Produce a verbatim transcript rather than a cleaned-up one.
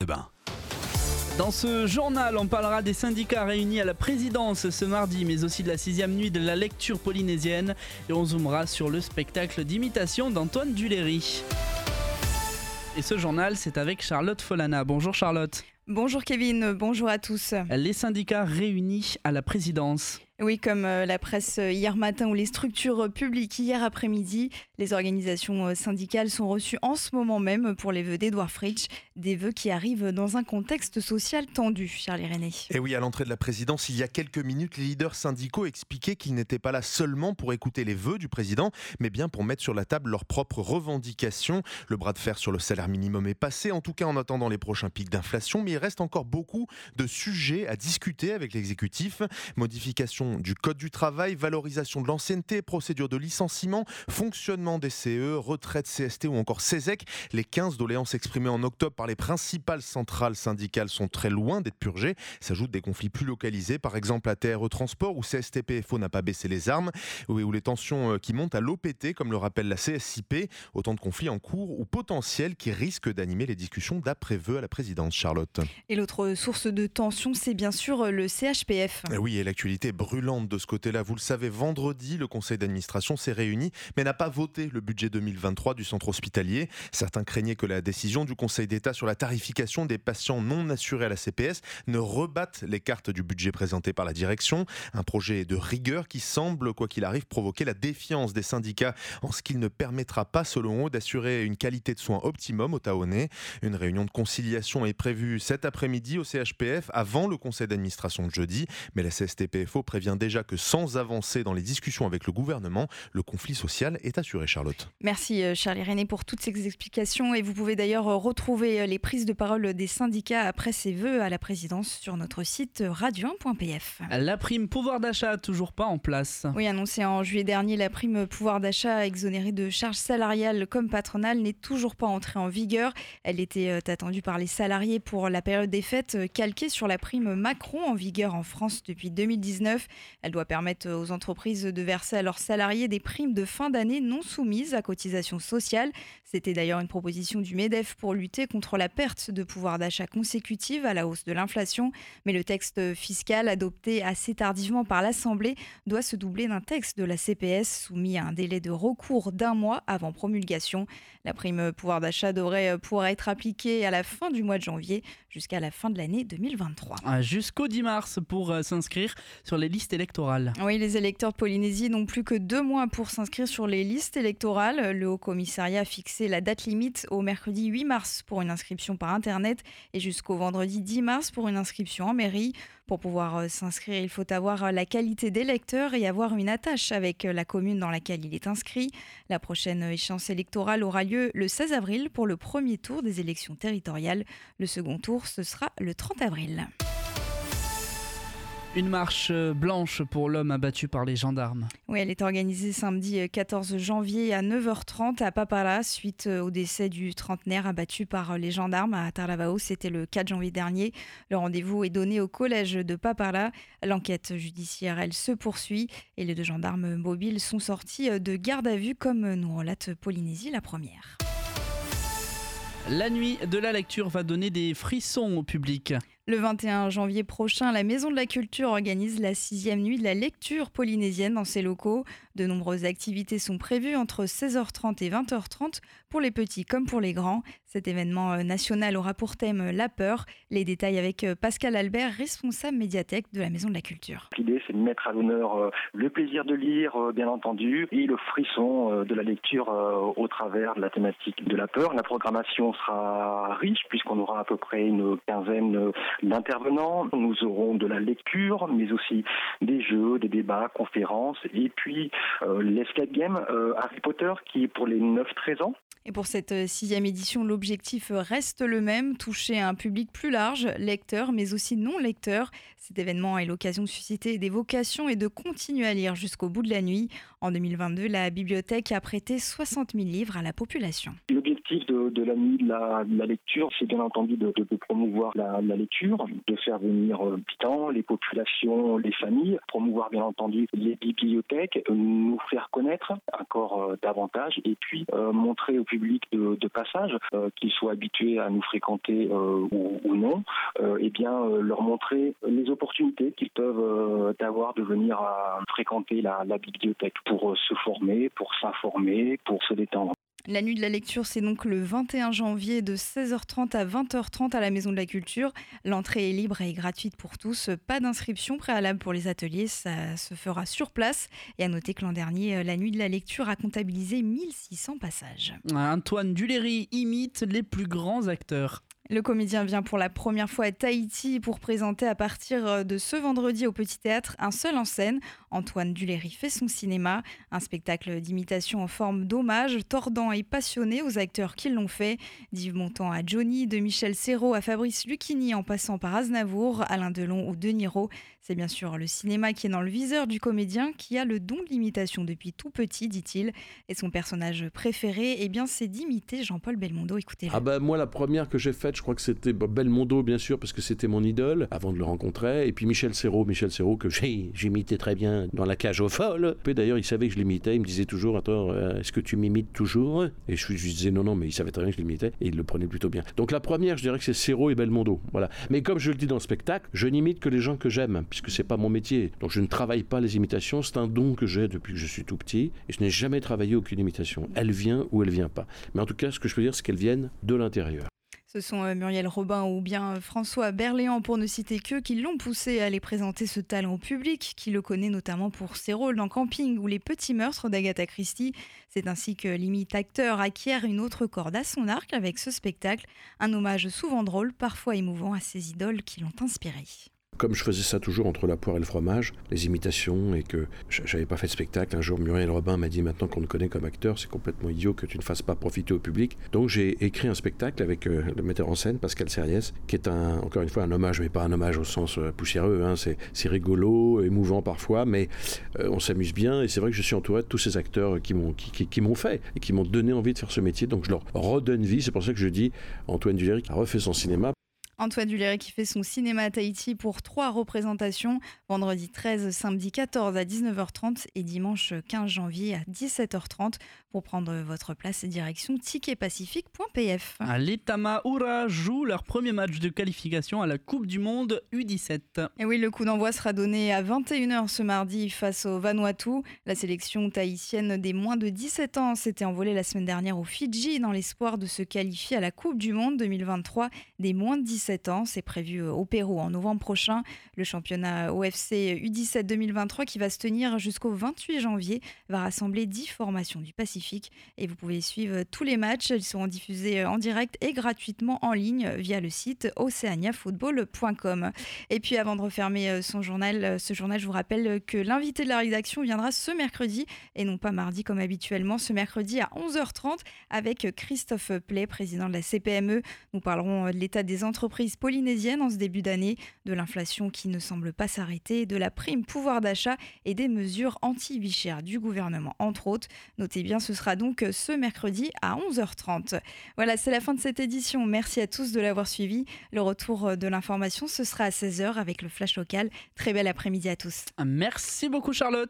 Bain. Dans ce journal, on parlera des syndicats réunis à la présidence ce mardi, mais aussi de la sixième nuit de la lecture polynésienne. Et on zoomera sur le spectacle d'imitation d'Antoine Duléry. Et ce journal, c'est avec Charlotte Folana. Bonjour Charlotte. Bonjour Kevin, bonjour à tous. Les syndicats réunis à la présidence. Oui, comme la presse hier matin ou les structures publiques hier après-midi, les organisations syndicales sont reçues en ce moment même pour les vœux d'Edouard Fritsch, des vœux qui arrivent dans un contexte social tendu, Charlie René. Et oui, à l'entrée de la présidence, il y a quelques minutes, les leaders syndicaux expliquaient qu'ils n'étaient pas là seulement pour écouter les vœux du président, mais bien pour mettre sur la table leurs propres revendications. Le bras de fer sur le salaire minimum est passé, en tout cas en attendant les prochains pics d'inflation, mais il reste encore beaucoup de sujets à discuter avec l'exécutif. Modification du code du travail, valorisation de l'ancienneté, procédure de licenciement, fonctionnement des C E, retraite C S T ou encore C E S E C. Les quinze doléances exprimées en octobre par les principales centrales syndicales sont très loin d'être purgées. S'ajoutent des conflits plus localisés, par exemple à T R E Transport où C S T P F O n'a pas baissé les armes, ou les tensions qui montent à l'O P T, comme le rappelle la C S I P. Autant de conflits en cours ou potentiels qui risquent d'animer les discussions d'après-vœux à la présidence, Charlotte. Et l'autre source de tension, c'est bien sûr le C H P F. Et oui, et l'actualité est brûlante de ce côté-là. Vous le savez, vendredi, le conseil d'administration s'est réuni, mais n'a pas voté le budget deux mille vingt-trois du centre hospitalier. Certains craignaient que la décision du Conseil d'État sur la tarification des patients non assurés à la C P S ne rebatte les cartes du budget présenté par la direction. Un projet de rigueur qui semble, quoi qu'il arrive, provoquer la défiance des syndicats en ce qu'il ne permettra pas, selon eux, d'assurer une qualité de soins optimum aux Taonais. Une réunion de conciliation est prévue cet après-midi au C H P F avant le conseil d'administration de jeudi, mais la C S T P F O prévient déjà que sans avancer dans les discussions avec le gouvernement, le conflit social est assuré, Charlotte. Merci Charlie René pour toutes ces explications et vous pouvez d'ailleurs retrouver les prises de parole des syndicats après ces vœux à la présidence sur notre site radio un point p f. La prime pouvoir d'achat toujours pas en place. Oui, annoncée en juillet dernier, la prime pouvoir d'achat exonérée de charges salariales comme patronales n'est toujours pas entrée en vigueur. Elle était attendue par les salariés pour la période des fêtes, calquée sur la prime Macron en vigueur en France depuis deux mille dix-neuf. Elle doit permettre aux entreprises de verser à leurs salariés des primes de fin d'année non soumises à cotisation sociale. C'était d'ailleurs une proposition du MEDEF pour lutter contre la perte de pouvoir d'achat consécutive à la hausse de l'inflation. Mais le texte fiscal adopté assez tardivement par l'Assemblée doit se doubler d'un texte de la C P S soumis à un délai de recours d'un mois avant promulgation. La prime pouvoir d'achat devrait pouvoir être appliquée à la fin du mois de janvier jusqu'à la fin de l'année deux mille vingt-trois. Jusqu'au dix mars pour s'inscrire sur les listes électorales. Oui, les électeurs de Polynésie n'ont plus que deux mois pour s'inscrire sur les listes électorales. Le Haut-Commissariat a fixé la date limite au mercredi huit mars pour une inscription par Internet et jusqu'au vendredi dix mars pour une inscription en mairie. Pour pouvoir s'inscrire, il faut avoir la qualité d'électeur et avoir une attache avec la commune dans laquelle il est inscrit. La prochaine échéance électorale aura lieu le seize avril pour le premier tour des élections territoriales. Le second tour, ce sera le trente avril. Une marche blanche pour l'homme abattu par les gendarmes. Oui, elle est organisée samedi quatorze janvier à neuf heures trente à Papara suite au décès du trentenaire abattu par les gendarmes à Taravao. C'était le quatre janvier dernier. Le rendez-vous est donné au collège de Papara. L'enquête judiciaire, elle se poursuit et les deux gendarmes mobiles sont sortis de garde à vue comme nous relate Polynésie la première. La nuit de la lecture va donner des frissons au public. Le vingt et un janvier prochain, la Maison de la Culture organise la sixième nuit de la lecture polynésienne dans ses locaux. De nombreuses activités sont prévues entre seize heures trente et vingt heures trente pour les petits comme pour les grands. Cet événement national aura pour thème la peur. Les détails avec Pascal Albert, responsable médiathèque de la Maison de la Culture. L'idée, c'est de mettre à l'honneur le plaisir de lire, bien entendu, et le frisson de la lecture au travers de la thématique de la peur. La programmation sera riche puisqu'on aura à peu près une quinzaine d'intervenants. Nous aurons de la lecture, mais aussi des jeux, des débats, conférences, et puis euh, l'escape game euh, Harry Potter qui est pour les neuf treize ans. Et pour cette sixième édition, l'objectif reste le même, toucher un public plus large, lecteurs mais aussi non-lecteurs. Cet événement est l'occasion de susciter des vocations et de continuer à lire jusqu'au bout de la nuit. En deux mille vingt-deux, la bibliothèque a prêté soixante mille livres à la population. L'objectif de, de la nuit de la, de la lecture, c'est bien entendu de, de, de promouvoir la, la lecture, de faire venir euh, habitants, les populations, les familles, promouvoir bien entendu les bibliothèques, euh, nous faire connaître encore euh, davantage et puis euh, montrer au public de, de passage euh, qu'ils soient habitués à nous fréquenter euh, ou, ou non, euh, et bien euh, leur montrer les opportunités qu'ils peuvent euh, avoir de venir à fréquenter la, la bibliothèque pour euh, se former, pour s'informer, pour se détendre. La nuit de la lecture, c'est donc le vingt et un janvier de seize heures trente à vingt heures trente à la Maison de la Culture. L'entrée est libre et gratuite pour tous. Pas d'inscription préalable pour les ateliers, ça se fera sur place. Et à noter que l'an dernier, la nuit de la lecture a comptabilisé mille six cents passages. Antoine Duléry imite les plus grands acteurs. Le comédien vient pour la première fois à Tahiti pour présenter à partir de ce vendredi au Petit Théâtre un seul en scène. Antoine Duléry fait son cinéma, un spectacle d'imitation en forme d'hommage, tordant et passionné aux acteurs qui l'ont fait. D'Yves Montand à Johnny, de Michel Serrault à Fabrice Lucchini en passant par Aznavour, Alain Delon ou De Niro. C'est bien sûr le cinéma qui est dans le viseur du comédien qui a le don de l'imitation depuis tout petit, dit-il. Et son personnage préféré, eh bien, c'est d'imiter Jean-Paul Belmondo. Écoutez-le. Ah bah moi, la première que j'ai faite, je crois que c'était Belmondo, bien sûr, parce que c'était mon idole, avant de le rencontrer. Et puis Michel Serrault, Michel Serrault que j'ai, j'imitais très bien dans La Cage aux Folles. Puis d'ailleurs, il savait que je l'imitais. Il me disait toujours, attends, euh, est-ce que tu m'imites toujours ? Et je, je lui disais non, non, mais il savait très bien que je l'imitais. Et il le prenait plutôt bien. Donc la première, je dirais que c'est Serrault et Belmondo. Voilà. Mais comme je le dis dans le spectacle, je n'imite que les gens que j'aime, puisque c'est pas mon métier. Donc je ne travaille pas les imitations. C'est un don que j'ai depuis que je suis tout petit. Et je n'ai jamais travaillé aucune imitation. Elle vient ou elle vient pas. Mais en tout cas, ce que je peux dire, c'est qu'elle vienne de l'intérieur. Ce sont euh, Muriel Robin ou bien euh, François Berléand, pour ne citer qu'eux, qui l'ont poussé à aller présenter ce talent au public, qui le connaît notamment pour ses rôles dans Camping ou Les Petits Meurtres d'Agatha Christie. C'est ainsi que l'imitateur acquiert une autre corde à son arc avec ce spectacle, un hommage souvent drôle, parfois émouvant à ses idoles qui l'ont inspiré. Comme je faisais ça toujours entre la poire et le fromage, les imitations, et que j'avais pas fait de spectacle, un jour Muriel Robin m'a dit, maintenant qu'on te connaît comme acteur, c'est complètement idiot que tu ne fasses pas profiter au public. Donc j'ai écrit un spectacle avec euh, le metteur en scène, Pascal Serriès, qui est un, encore une fois un hommage, mais pas un hommage au sens euh, poussiéreux, hein. c'est, c'est rigolo, émouvant parfois, mais euh, on s'amuse bien, et c'est vrai que je suis entouré de tous ces acteurs qui m'ont, qui, qui, qui m'ont fait, et qui m'ont donné envie de faire ce métier, donc je leur redonne vie. C'est pour ça que je dis, Antoine Duléry a refait son cinéma. Antoine Duléry qui fait son cinéma à Tahiti pour trois représentations, vendredi treize, samedi quatorze à dix-neuf heures trente et dimanche quinze janvier à dix-sept heures trente. Pour prendre votre place, direction ticket pacifique point p f. Les Tamaoura jouent leur premier match de qualification à la Coupe du Monde U dix-sept. Et oui, le coup d'envoi sera donné à vingt et une heures ce mardi face au Vanuatu. La sélection tahitienne des moins de dix-sept ans s'était envolée la semaine dernière aux Fidji dans l'espoir de se qualifier à la Coupe du Monde deux mille vingt-trois des moins de dix-sept ans. C'est prévu au Pérou en novembre prochain. Le championnat O F C U dix-sept deux mille vingt-trois qui va se tenir jusqu'au vingt-huit janvier va rassembler dix formations du Pacifique. Et vous pouvez suivre tous les matchs. Ils seront diffusés en direct et gratuitement en ligne via le site oceania football point com. Et puis avant de refermer son journal, ce journal, je vous rappelle que l'invité de la rédaction viendra ce mercredi et non pas mardi comme habituellement, ce mercredi à onze heures trente avec Christophe Play, président de la C P M E. Nous parlerons de l'état des entreprises polynésiennes en ce début d'année, de l'inflation qui ne semble pas s'arrêter, de la prime pouvoir d'achat et des mesures anti-vie chère du gouvernement, entre autres. Notez bien, ce sera donc ce mercredi à onze heures trente. Voilà, c'est la fin de cette édition. Merci à tous de l'avoir suivi. Le retour de l'information, ce sera à seize heures avec le Flash Local. Très bel après-midi à tous. Merci beaucoup Charlotte.